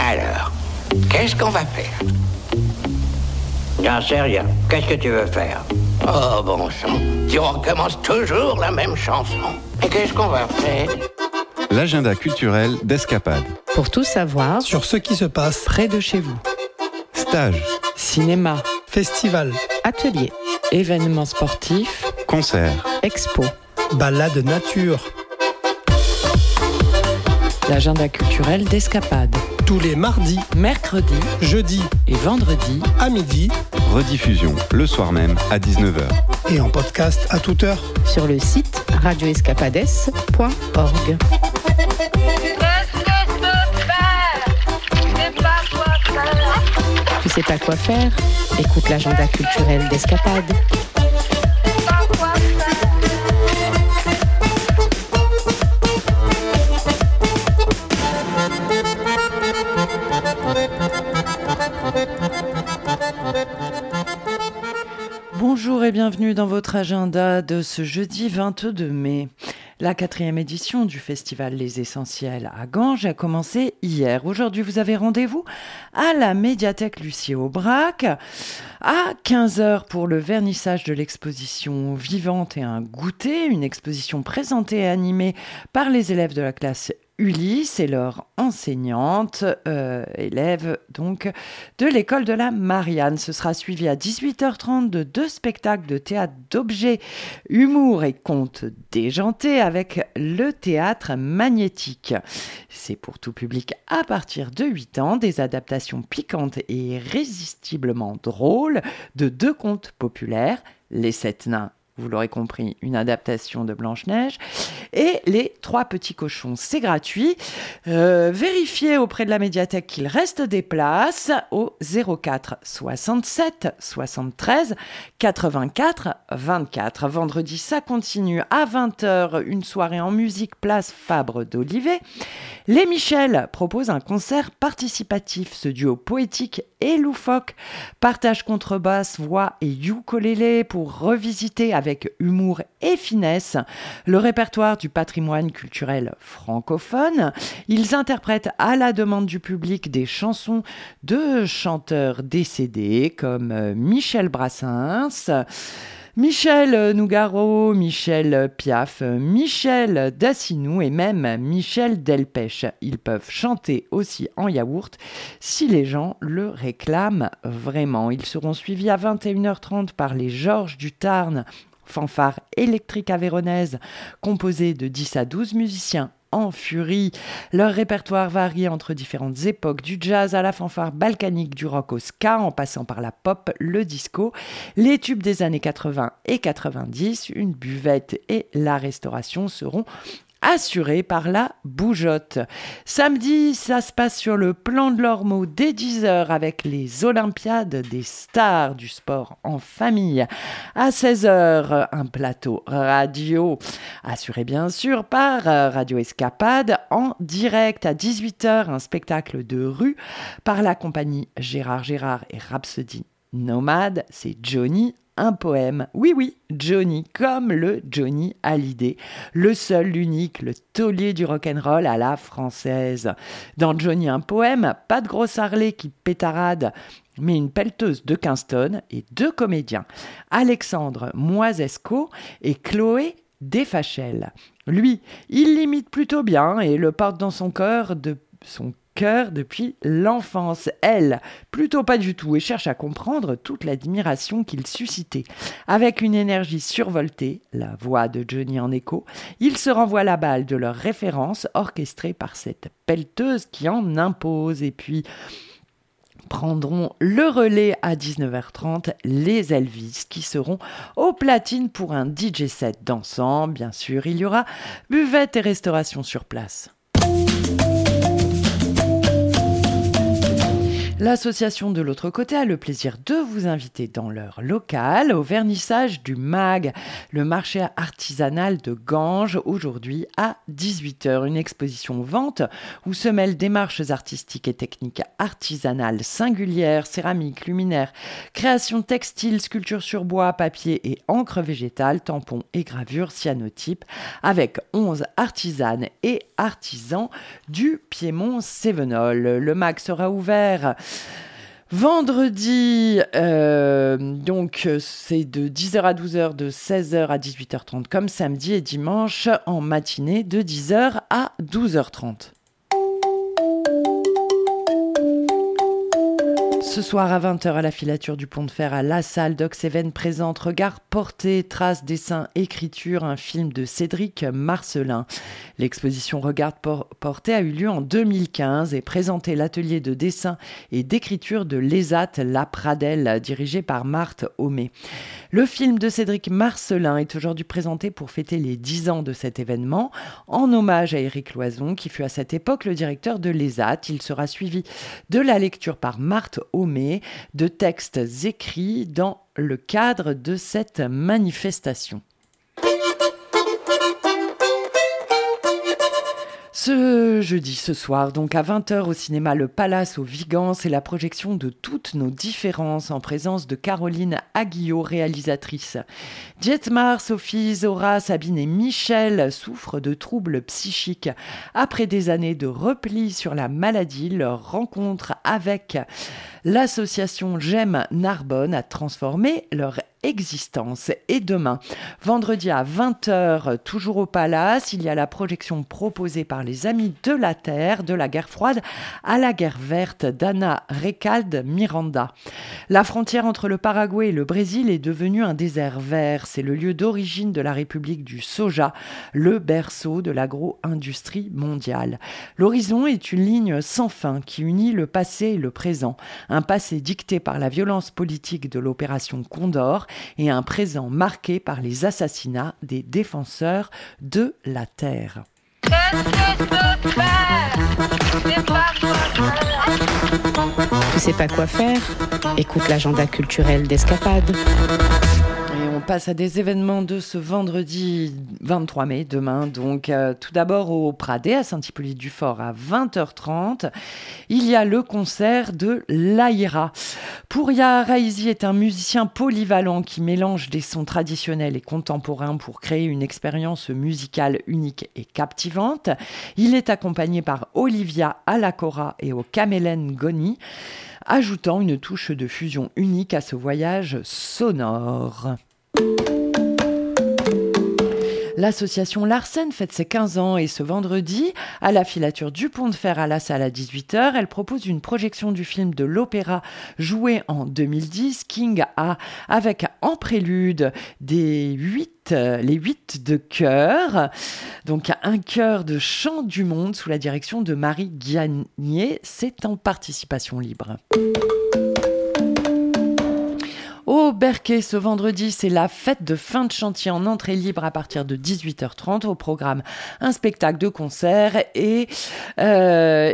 Alors, qu'est-ce qu'on va faire? J'en sais rien. Qu'est-ce que tu veux faire? Oh, bon sang. Tu recommences toujours la même chanson. Et qu'est-ce qu'on va faire? L'agenda culturel d'Escapade. Pour tout savoir sur ce qui se passe près de chez vous. Stages, Cinéma, festival, ateliers, événements sportifs, concerts, expos, balade nature. L'agenda culturel d'Escapade. Tous les mardis, Mercredis, jeudis et vendredis à midi. rediffusion le soir même à 19h. Et en podcast à toute heure. sur le site radioescapades.org. Tu sais pas quoi faire? Écoute l'agenda culturel d'Escapade. Bonjour et bienvenue dans votre agenda de ce jeudi 22 mai. La 4e édition du festival Les Essentiels à Ganges a commencé hier. Aujourd'hui, vous avez rendez-vous à la médiathèque Lucie Aubrac à 15h pour le vernissage de l'exposition Vivante et un goûter, une exposition présentée et animée par les élèves de la classe Ulysse et leur enseignante, élève donc de l'école de la Marianne. Ce sera suivi à 18h30 de 2 spectacles de théâtre d'objets, humour et contes déjantés avec le théâtre magnétique. C'est pour tout public à partir de 8 ans, des adaptations piquantes et irrésistiblement drôles de 2 contes populaires, Les 7 nains. Vous l'aurez compris, une adaptation de Blanche-Neige. Et Les 3 petits cochons, c'est gratuit. Vérifiez auprès de la médiathèque qu'il reste des places au 04 67 73 84 24. Vendredi, ça continue à 20h, une soirée en musique, place Fabre d'Olivet. Les Michel proposent un concert participatif. Ce duo poétique et loufoque partage contrebasse, voix et ukulélé pour revisiter avec humour et finesse le répertoire du patrimoine culturel francophone. Ils interprètent à la demande du public des chansons de chanteurs décédés comme Michel Brassens, Michel Nougaro, Michel Piaf, Michel Dacinou et même Michel Delpech. Ils peuvent chanter aussi en yaourt si les gens le réclament vraiment. Ils seront suivis à 21h30 par les Georges du Tarn, fanfare électrique aveyronnaise composée de 10 à 12 musiciens en furie. Leur répertoire varie entre différentes époques, du jazz à la fanfare balkanique, du rock au ska, en passant par la pop, le disco, les tubes des années 80 et 90, une buvette et la restauration seront assurés par la Bougeotte. Samedi, ça se passe sur le plan de l'Ormeau dès 10h avec les Olympiades des stars du sport en famille. À 16h, un plateau radio assuré bien sûr par Radio Escapade en direct. À 18h, un spectacle de rue par la compagnie Gérard et Rhapsody Nomade. C'est Johnny, un poème. Oui, Johnny, comme le Johnny Hallyday, le seul, l'unique, le taulier du rock'n'roll à la française. Dans Johnny, un poème, pas de grosse Harley qui pétarade, mais une pelleteuse de 15 tonnes et 2 comédiens, Alexandre Moisesco et Chloé Desfachelles. Lui, il l'imite plutôt bien et le porte dans son cœur depuis l'enfance. Elle, plutôt pas du tout, et cherche à comprendre toute l'admiration qu'il suscitait. Avec une énergie survoltée, la voix de Johnny en écho, il se renvoie la balle de leurs références orchestrées par cette pelleteuse qui en impose. Et puis prendront le relais à 19h30 les Elvis qui seront aux platines pour un DJ set dansant. Bien sûr, il y aura buvette et restauration sur place. L'association de l'autre côté a le plaisir de vous inviter dans leur local au vernissage du MAG, le marché artisanal de Ganges, aujourd'hui à 18h. Une exposition vente où se mêlent démarches artistiques et techniques artisanales singulières, céramique, luminaire, création textile, sculpture sur bois, papier et encre végétale, tampons et gravures cyanotypes, avec 11 artisanes et artisans du Piémont Cévenol. Le MAG sera ouvert vendredi, donc c'est de 10h à 12h, de 16h à 18h30 comme samedi, et dimanche en matinée de 10h à 12h30. Ce soir à 20h à la filature du Pont de Fer à La Salle, Doc Seven présente Regard porté, traces, dessins, écriture, un film de Cédric Marcelin. L'exposition Regard porté a eu lieu en 2015 et présentait l'atelier de dessin et d'écriture de l'ESAT La Pradelle, dirigé par Marthe Homé. Le film de Cédric Marcelin est aujourd'hui présenté pour fêter les 10 ans de cet événement, en hommage à Éric Loison, qui fut à cette époque le directeur de l'ESAT. Il sera suivi de la lecture par Marthe Homé de textes écrits dans le cadre de cette manifestation. Ce jeudi, ce soir, donc à 20h au cinéma Le Palace au Vigan, c'est la projection de Toutes nos différences en présence de Caroline Aguillot, réalisatrice. Dietmar, Sophie, Zora, Sabine et Michel souffrent de troubles psychiques. Après des années de repli sur la maladie, leur rencontre avec l'association J'aime Narbonne a transformé leur existence. Et demain, vendredi à 20h, toujours au Palace, il y a la projection proposée par les Amis de la Terre, de la guerre froide à la guerre verte, d'Anna Recalde Miranda. La frontière entre le Paraguay et le Brésil est devenue un désert vert. C'est le lieu d'origine de la République du soja, le berceau de l'agro-industrie mondiale. L'horizon est une ligne sans fin qui unit le passé et le présent. Un passé dicté par la violence politique de l'opération Condor et un présent marqué par les assassinats des défenseurs de la terre. Tu sais pas quoi faire? Écoute l'agenda culturel d'Escapade. Et on passe à des événements de ce vendredi 23 mai, demain. Donc, tout d'abord au Pradet, à Saint-Hippolyte-du-Fort, à 20h30, il y a le concert de l'Aïra. Pouria Raizi est un musicien polyvalent qui mélange des sons traditionnels et contemporains pour créer une expérience musicale unique et captivante. Il est accompagné par Olivia Alacora et au Kamelen Goni, ajoutant une touche de fusion unique à ce voyage sonore. L'association Larsen fête ses 15 ans et ce vendredi, à la filature du Pont de Fer à La Salle à 18h, elle propose une projection du film de l'opéra joué en 2010, King A, avec en prélude les 8 de chœur, donc un chœur de chant du monde sous la direction de Marie Guianier. C'est en participation libre. Au Berquet, ce vendredi, c'est la fête de fin de chantier en entrée libre à partir de 18h30. Au programme, un spectacle de concert et un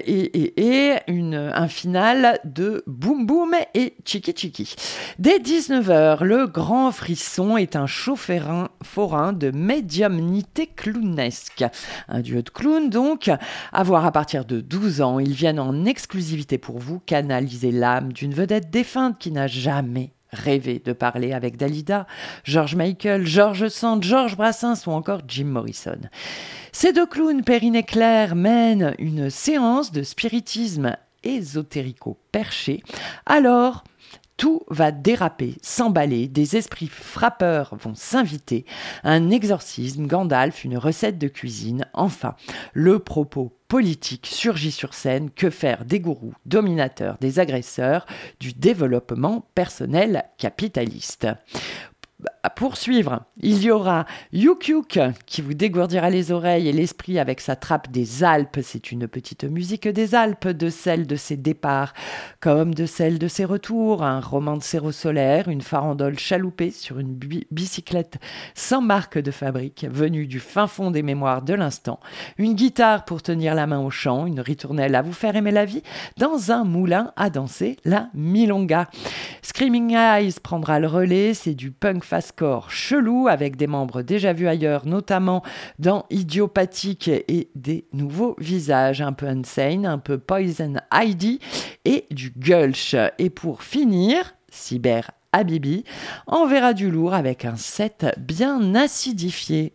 final de Boum Boum et Chiki Chiki. Dès 19h, le Grand Frisson est un show forain de médiumnité clownesque. Un duo de clowns, donc, à voir à partir de 12 ans. Ils viennent en exclusivité pour vous canaliser l'âme d'une vedette défunte qui n'a jamais rêvé de parler avec Dalida, George Michael, George Sand, Georges Brassens ou encore Jim Morrison. Ces deux clowns, Perrine et Claire, mènent une séance de spiritisme ésotérico-perché. Alors, tout va déraper, s'emballer, des esprits frappeurs vont s'inviter, un exorcisme, Gandalf, une recette de cuisine, enfin, le propos politique surgit sur scène. Que faire des gourous, dominateurs, des agresseurs, du développement personnel capitaliste? poursuivre. Il y aura Yuk Yuk qui vous dégourdira les oreilles et l'esprit avec sa trappe des Alpes. C'est une petite musique des Alpes, de celle de ses départs comme de celle de ses retours. Un romancero solaire, une farandole chaloupée sur une bicyclette sans marque de fabrique, venue du fin fond des mémoires de l'instant. Une guitare pour tenir la main au chant, une ritournelle à vous faire aimer la vie, dans un moulin à danser la milonga. Screaming Eyes prendra le relais, c'est du punk fastcore chelou avec des membres déjà vus ailleurs, notamment dans Idiopathique et des nouveaux visages, un peu Insane, un peu Poison Ivy et du Gulch. Et pour finir, Cyber Habibi enverra du lourd avec un set bien acidifié.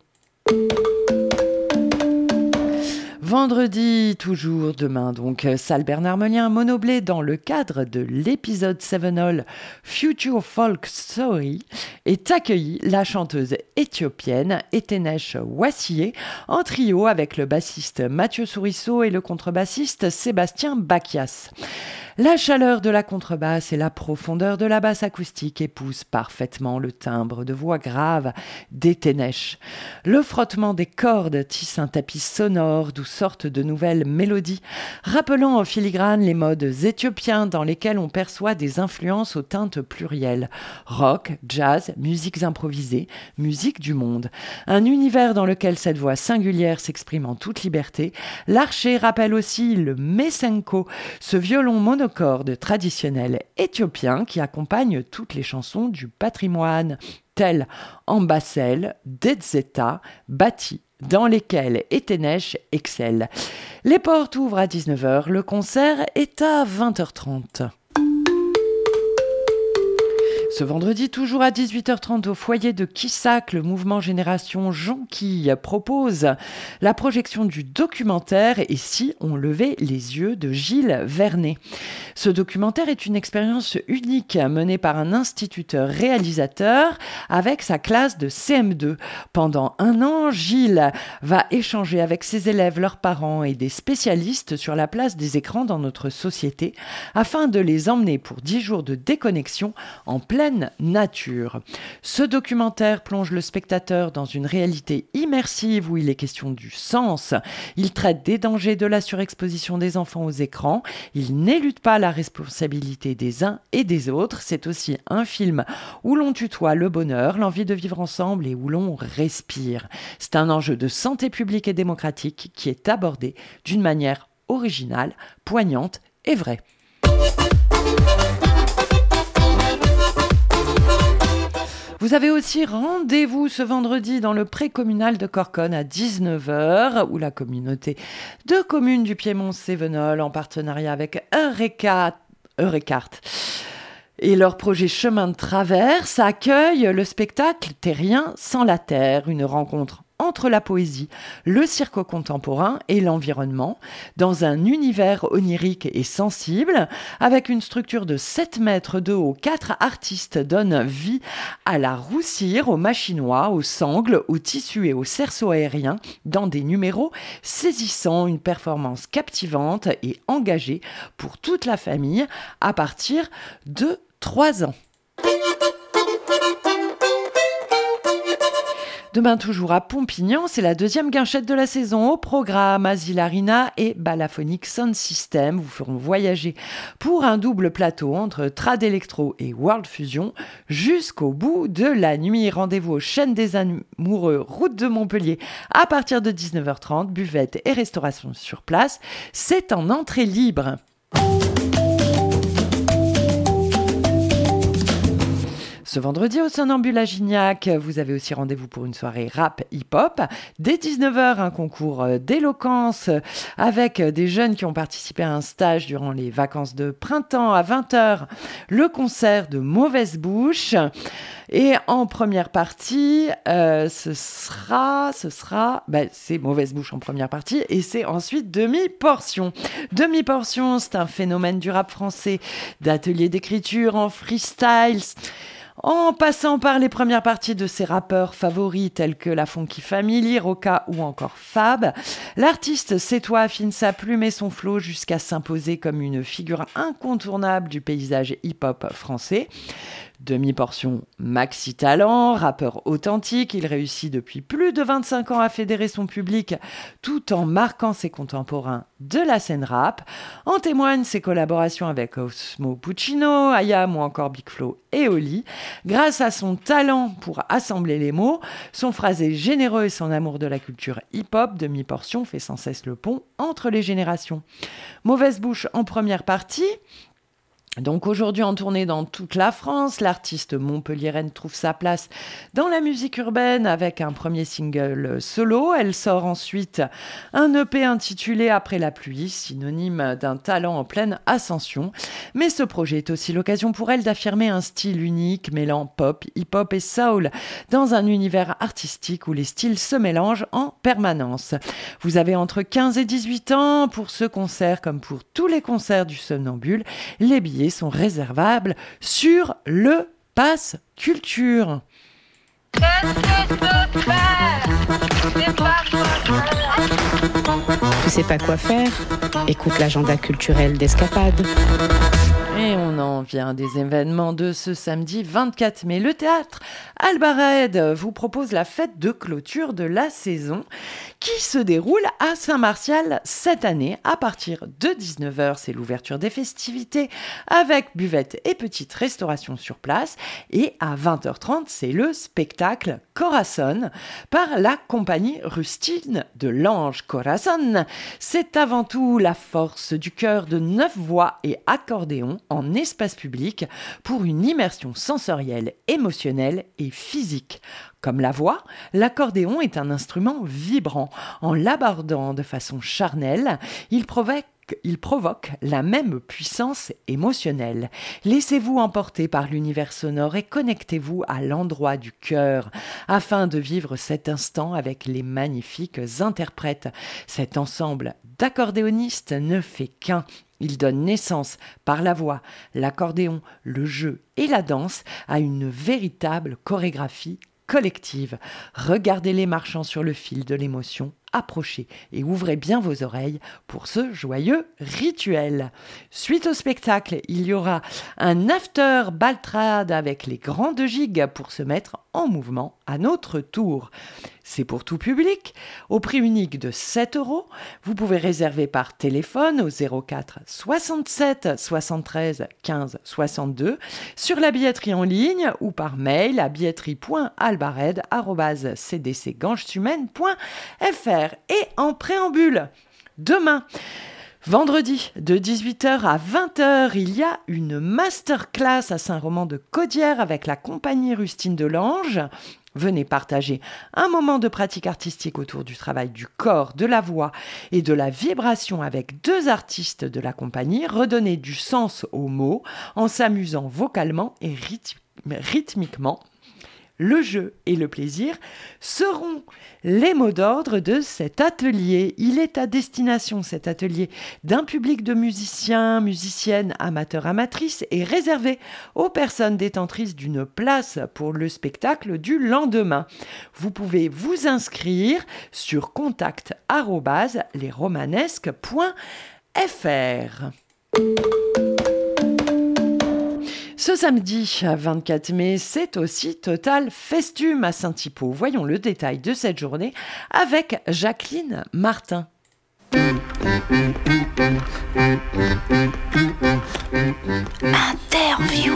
Vendredi, toujours demain, donc, salle Bernard Meulien Monoblé dans le cadre de l'épisode 7all Future Folk Story est accueillie la chanteuse éthiopienne Etenesh Wassié en trio avec le bassiste Mathieu Souriceau et le contrebassiste Sébastien Bakias. La chaleur de la contrebasse et la profondeur de la basse acoustique épousent parfaitement le timbre de voix grave d'Etenesh. Le frottement des cordes tisse un tapis sonore d'où sortent de nouvelles mélodies, rappelant en filigrane les modes éthiopiens dans lesquels on perçoit des influences aux teintes plurielles. Rock, jazz, musiques improvisées, musique du monde. Un univers dans lequel cette voix singulière s'exprime en toute liberté. L'archer rappelle aussi le mesenko, ce violon monocorde traditionnel éthiopien qui accompagne toutes les chansons du patrimoine, telles Ambassel, Dedzeta, Bati, dans lesquelles Etenesh excelle. Les portes ouvrent à 19h, le concert est à 20h30. Ce vendredi, toujours à 18h30 au foyer de Quissac, le mouvement Génération Jonquille propose la projection du documentaire « Et si on levait les yeux » de Gilles Vernet. Ce documentaire est une expérience unique menée par un instituteur-réalisateur avec sa classe de CM2. Pendant 1 an, Gilles va échanger avec ses élèves, leurs parents et des spécialistes sur la place des écrans dans notre société afin de les emmener pour 10 jours de déconnexion en pleine nature. Ce documentaire plonge le spectateur dans une réalité immersive où il est question du sens. Il traite des dangers de la surexposition des enfants aux écrans. Il n'élude pas la responsabilité des uns et des autres. C'est aussi un film où l'on tutoie le bonheur, l'envie de vivre ensemble et où l'on respire. C'est un enjeu de santé publique et démocratique qui est abordé d'une manière originale, poignante et vraie. Vous avez aussi rendez-vous ce vendredi dans le pré-communal de Corconne à 19h, où la communauté de communes du Piémont-Cévenol, en partenariat avec Eurecart et leur projet Chemin de Traverse, accueille le spectacle Terrien sans la terre, une rencontre entre la poésie, le cirque contemporain et l'environnement, dans un univers onirique et sensible, avec une structure de 7 mètres de haut. 4 artistes donnent vie à la roussire, au machinois, aux sangles, au tissu et au cerceau aérien, dans des numéros saisissants, une performance captivante et engagée pour toute la famille à partir de 3 ans. Demain, toujours à Pompignan, c'est la 2e guinchette de la saison. Au programme, Asile Arena et Balaphonic Sound System vous feront voyager pour un double plateau entre Trad Electro et World Fusion jusqu'au bout de la nuit. Rendez-vous au Chêne des Amoureux, route de Montpellier, à partir de 19h30. Buvette et restauration sur place. C'est en entrée libre. Ce vendredi au Somnambule à Gignac, vous avez aussi rendez-vous pour une soirée rap hip-hop. Dès 19h, un concours d'éloquence avec des jeunes qui ont participé à un stage durant les vacances de printemps. À 20h, le concert de Mauvaise Bouche. Et en première partie, c'est Mauvaise Bouche en première partie et c'est ensuite Demi-Portion. Demi-Portion, c'est un phénomène du rap français, d'ateliers d'écriture en freestyle. En passant par les premières parties de ses rappeurs favoris tels que La Funky Family, Roca ou encore Fab, l'artiste sétois affine sa plume et son flow jusqu'à s'imposer comme une figure incontournable du paysage hip-hop français. Demi-portion Maxi Talent, rappeur authentique, il réussit depuis plus de 25 ans à fédérer son public tout en marquant ses contemporains de la scène rap. En témoignent ses collaborations avec Osmo Puccino, Ayam ou encore Big Flo et Oli. Grâce à son talent pour assembler les mots, son phrasé généreux et son amour de la culture hip-hop, Demi-portion fait sans cesse le pont entre les générations. Mauvaise bouche en première partie. Donc aujourd'hui en tournée dans toute la France, l'artiste montpelliéraine trouve sa place dans la musique urbaine avec un premier single solo. Elle sort ensuite un EP intitulé Après la pluie, synonyme d'un talent en pleine ascension. Mais ce projet est aussi l'occasion pour elle d'affirmer un style unique mêlant pop, hip-hop et soul dans un univers artistique où les styles se mélangent en permanence. Vous avez entre 15 et 18 ans pour ce concert comme pour tous les concerts du Somnambule. Les billets sont réservables sur le Pass Culture. Tu sais pas quoi faire? Écoute l'agenda culturel d'Escapade. Et on en vient des événements de ce samedi 24 mai. Le théâtre Albarède vous propose la fête de clôture de la saison qui se déroule à Saint-Martial cette année. À partir de 19h, c'est l'ouverture des festivités avec buvette et petite restauration sur place. Et à 20h30, c'est le spectacle Corazon par la compagnie rustine de l'Ange. Corazon, c'est avant tout la force du chœur de 9 voix et accordéon en espace public pour une immersion sensorielle, émotionnelle et physique. Comme la voix, l'accordéon est un instrument vibrant. En l'abordant de façon charnelle, il provoque la même puissance émotionnelle. Laissez-vous emporter par l'univers sonore et connectez-vous à l'endroit du cœur afin de vivre cet instant avec les magnifiques interprètes. Cet ensemble d'accordéonistes ne fait qu'un. Il donne naissance par la voix, l'accordéon, le jeu et la danse à une véritable chorégraphie collective. Regardez-les marchant sur le fil de l'émotion, approchez et ouvrez bien vos oreilles pour ce joyeux rituel. Suite au spectacle, il y aura un after baltrade avec les grandes gigs pour se mettre en mouvement à notre tour. C'est pour tout public, au prix unique de 7 €. Vous pouvez réserver par téléphone au 04 67 73 15 62, sur la billetterie en ligne ou par mail à billetterie.albarède@cdcgancheshumaines.fr. Et en préambule, demain, vendredi, de 18h à 20h, il y a une masterclass à Saint-Roman-de-Caudière avec la compagnie rustine de l'Ange. Venez partager un moment de pratique artistique autour du travail du corps, de la voix et de la vibration avec 2 artistes de la compagnie. Redonnez du sens aux mots en s'amusant vocalement et rythmiquement. Le jeu et le plaisir seront les mots d'ordre de cet atelier. Il est à destination, cet atelier, d'un public de musiciens, musiciennes, amateurs, amatrices et réservé aux personnes détentrices d'une place pour le spectacle du lendemain. Vous pouvez vous inscrire sur contact@lesromanesques.fr. Ce samedi 24 mai, c'est aussi Total Festume à Saint-Hypo. Voyons le détail de cette journée avec Jacqueline Martin. Interview.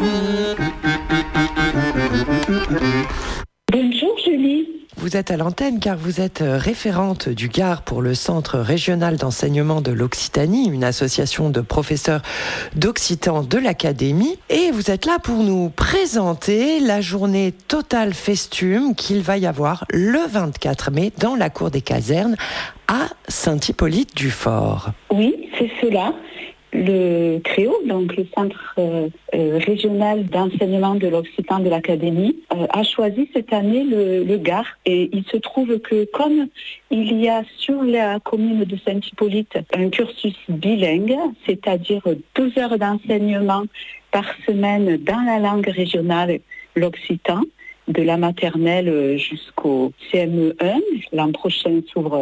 Bonjour Julie. Vous êtes à l'antenne car vous êtes référente du Gard pour le Centre régional d'enseignement de l'Occitanie, une association de professeurs d'occitan de l'Académie. Et vous êtes là pour nous présenter la journée Total Festume qu'il va y avoir le 24 mai dans la cour des casernes à Saint-Hippolyte-du-Fort. Oui, c'est cela. Le CREO, donc le Centre régional d'enseignement de l'Occitan de l'Académie, a choisi cette année le Gard. Et il se trouve que comme il y a sur la commune de Saint-Hippolyte un cursus bilingue, c'est-à-dire 12 heures d'enseignement par semaine dans la langue régionale, l'occitan, de la maternelle jusqu'au CME1. L'an prochain s'ouvre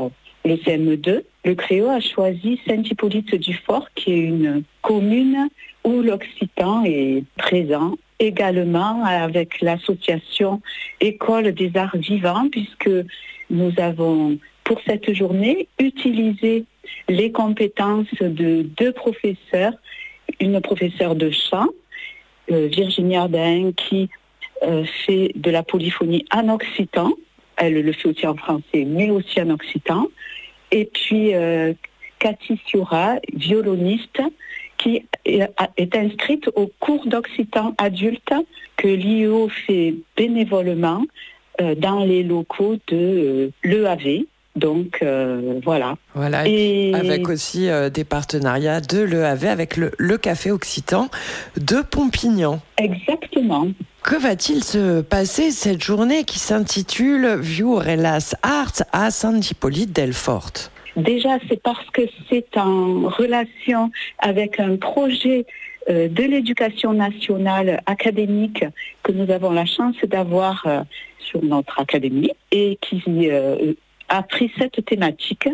le CM2, le Créo a choisi Saint-Hippolyte-du-Fort, qui est une commune où l'occitan est présent, également avec l'association École des Arts Vivants, puisque nous avons, pour cette journée, utilisé les compétences de 2 professeurs, une professeure de chant, Virginie Ardain, qui fait de la polyphonie en occitan, elle le fait aussi en français, mais aussi en occitan, et puis Cathy Siura, violoniste, qui est inscrite au cours d'occitan adulte que l'IEO fait bénévolement dans les locaux de l'EAV. Donc voilà. Voilà, et avec aussi des partenariats de l'EAV avec le Café Occitan de Pompignan. Exactement. Que va-t-il se passer cette journée qui s'intitule Viurelas Arts à Saint-Hippolyte-del-Fort? Déjà, c'est parce que c'est en relation avec un projet de l'éducation nationale académique que nous avons la chance d'avoir sur notre académie et qui a pris cette thématique.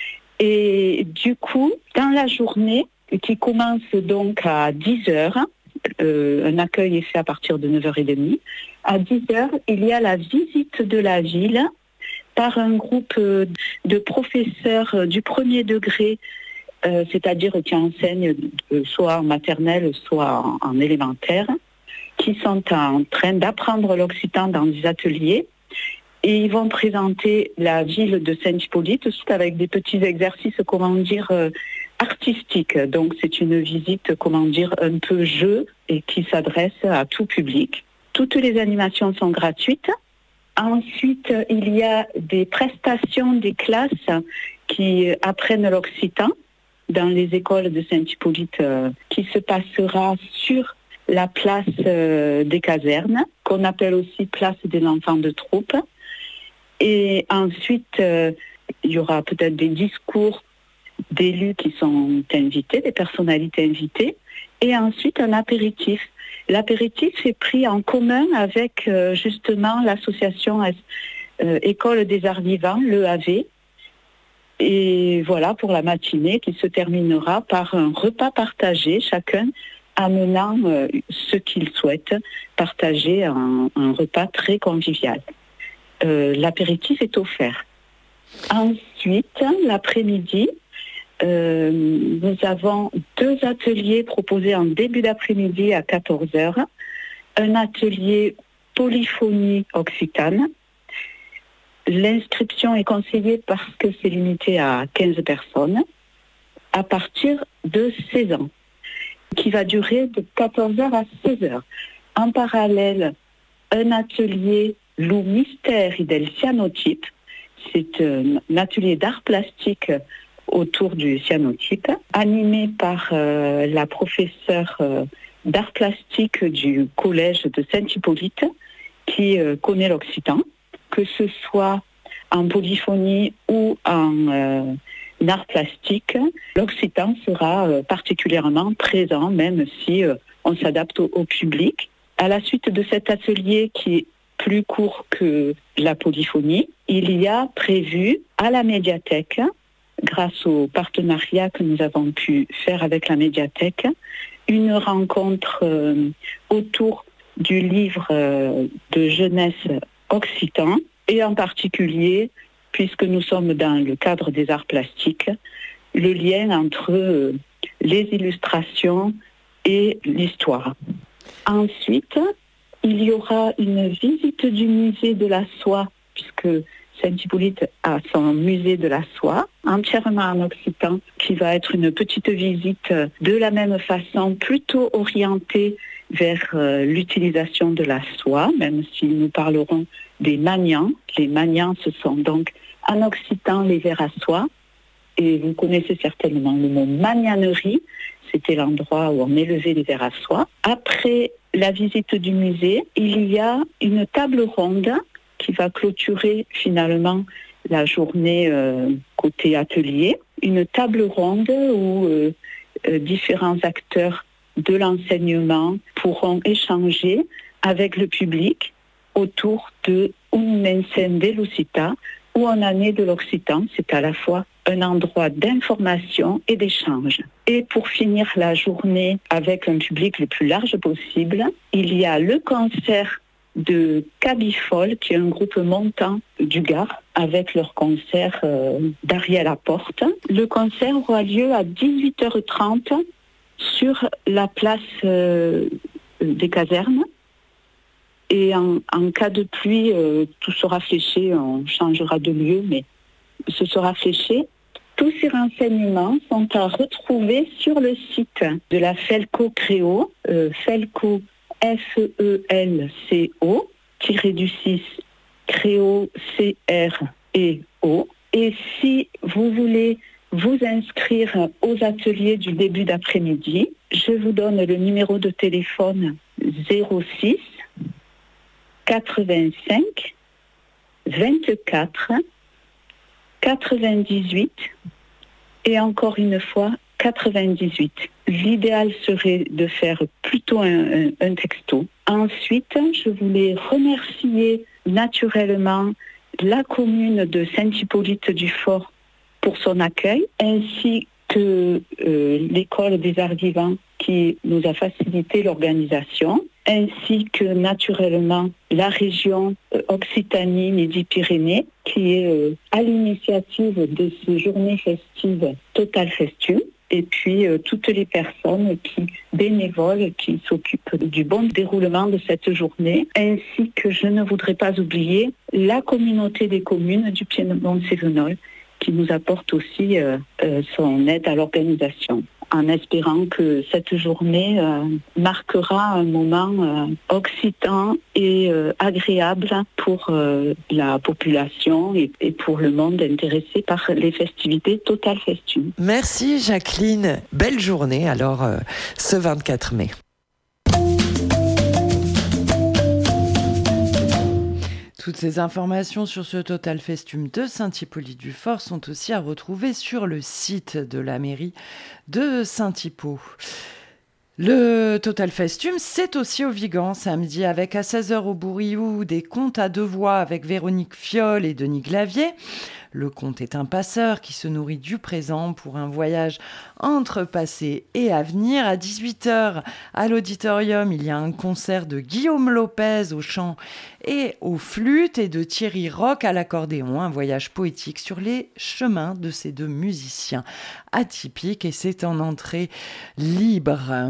Et du coup, dans la journée, qui commence donc à 10h, un accueil est fait à partir de 9h30. À 10h, il y a la visite de la ville par un groupe de professeurs du premier degré, c'est-à-dire qui enseignent soit en maternelle, soit en élémentaire, qui sont en train d'apprendre l'occitan dans des ateliers. Et ils vont présenter la ville de Saint-Hippolyte avec des petits exercices, artistiques. Donc c'est une visite, un peu jeu et qui s'adresse à tout public. Toutes les animations sont gratuites. Ensuite, il y a des prestations des classes qui apprennent l'occitan dans les écoles de Saint-Hippolyte qui se passera sur la place des casernes, qu'on appelle aussi place des enfants de troupe. Et ensuite, il y aura peut-être des discours d'élus qui sont invités, des personnalités invitées, et ensuite un apéritif. L'apéritif est pris en commun avec justement l'association École des Arts Vivants, l'EAV. Et voilà pour la matinée qui se terminera par un repas partagé, chacun amenant ce qu'il souhaite partager, un repas très convivial. L'apéritif est offert. Ensuite, l'après-midi, nous avons 2 ateliers proposés en début d'après-midi à 14h. Un atelier polyphonie occitane. L'inscription est conseillée parce que c'est limité à 15 personnes à partir de 16 ans, qui va durer de 14h à 16h. En parallèle, un atelier Lu Mysteri del Cyanotype. C'est un atelier d'art plastique autour du cyanotype, animé par la professeure d'art plastique du collège de Saint-Hippolyte, qui connaît l'occitan, que ce soit en polyphonie ou en art plastique. L'occitan sera particulièrement présent, même si on s'adapte au public. À la suite de cet atelier qui est plus court que la polyphonie, il y a prévu à la médiathèque, grâce au partenariat que nous avons pu faire avec la médiathèque, une rencontre autour du livre de jeunesse occitan, et en particulier, puisque nous sommes dans le cadre des arts plastiques, le lien entre les illustrations et l'histoire. Ensuite, il y aura une visite du musée de la soie, puisque Saint-Hippolyte a son musée de la soie, entièrement en occitan, qui va être une petite visite de la même façon, plutôt orientée vers l'utilisation de la soie, même si nous parlerons des maniants. Les maniants, ce sont donc en occitan les vers à soie, et vous connaissez certainement le mot magnanerie, c'était l'endroit où on élevait les vers à soie. Après la visite du musée, il y a une table ronde qui va clôturer finalement la journée côté atelier. Une table ronde où différents acteurs de l'enseignement pourront échanger avec le public autour de Un Mensen de Lucita, où on en est de l'occitan. C'est à la fois un endroit d'information et d'échange. Et pour finir la journée avec un public le plus large possible, il y a le concert de Cabifol, qui est un groupe montant du Gard, avec leur concert d'Ariel Laporte. Le concert aura lieu à 18h30 sur la place des casernes. Et en cas de pluie, tout sera fléché, on changera de lieu, mais ce sera fléché. Tous ces renseignements sont à retrouver sur le site de la Felco Créo, Felco FELCO, -6, Créo, CREO. Et si vous voulez vous inscrire aux ateliers du début d'après-midi, je vous donne le numéro de téléphone 06 85 24 98 et encore une fois 98. L'idéal serait de faire plutôt un texto. Ensuite, je voulais remercier naturellement la commune de Saint-Hippolyte-du-Fort pour son accueil, ainsi que l'école des arts vivants qui nous a facilité l'organisation, ainsi que naturellement la région Occitanie-Midi-Pyrénées qui est à l'initiative de ces journées festives Total Festum, et puis toutes les personnes bénévoles qui s'occupent du bon déroulement de cette journée, ainsi que je ne voudrais pas oublier la communauté des communes du Piémont-Cévenol qui nous apporte aussi son aide à l'organisation, en espérant que cette journée marquera un moment occitan et agréable pour la population et pour le monde intéressé par les festivités Total Festum. Merci Jacqueline, belle journée alors ce 24 mai. Toutes ces informations sur ce Total Festum de Saint-Hippolyte-du-Fort sont aussi à retrouver sur le site de la mairie de Saint-Hippo. Le Total Festum, c'est aussi au Vigan, samedi, avec à 16h au Bourriou des contes à deux voix avec Véronique Fiol et Denis Glavier. Le conte est un passeur qui se nourrit du présent pour un voyage entre passé et avenir. À 18h, à l'auditorium, il y a un concert de Guillaume Lopez au chant et aux flûtes et de Thierry Roch à l'accordéon. Un voyage poétique sur les chemins de ces deux musiciens atypiques, et c'est en entrée libre.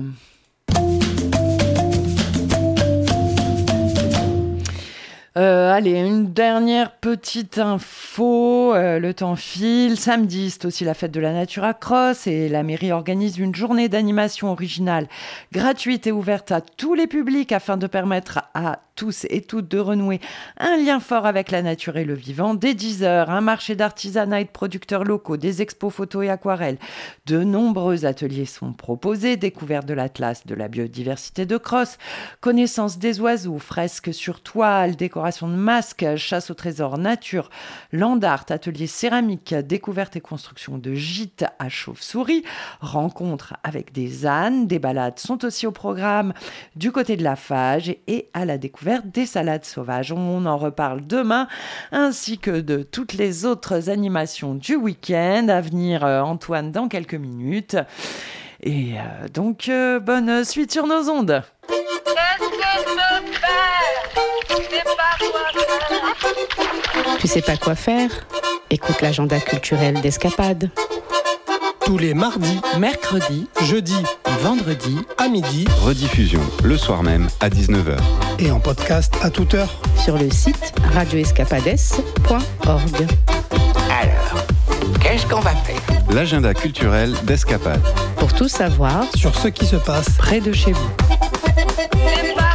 Allez, une dernière petite info, le temps file. Samedi, c'est aussi la fête de la nature à Cross et la mairie organise une journée d'animation originale gratuite et ouverte à tous les publics afin de permettre à tous et toutes de renouer un lien fort avec la nature et le vivant. Dès 10h, un marché d'artisanat et de producteurs locaux, des expos photos et aquarelles. De nombreux ateliers sont proposés, découverte de l'Atlas de la biodiversité de Cross, connaissance des oiseaux, fresques sur toile, décoration de masques, chasse au trésor nature, land art, atelier céramique, découverte et construction de gîtes à chauve-souris, rencontres avec des ânes, des balades sont aussi au programme du côté de la Fage et à la découverte des salades sauvages. On en reparle demain, ainsi que de toutes les autres animations du week-end à venir, Antoine, dans quelques minutes. Et donc, bonne suite sur nos ondes. Tu sais pas quoi faire ? Écoute l'agenda culturel d'Escapade. Tous les mardis, Mercredi, jeudis et vendredi, à midi Rediffusion le soir même à 19h. et en podcast à toute heure. Sur le site radioescapades.org. Alors, qu'est-ce qu'on va faire? L'agenda culturel d'Escapade. Pour tout savoir Sur ce qui se passe près de chez vous. C'est pas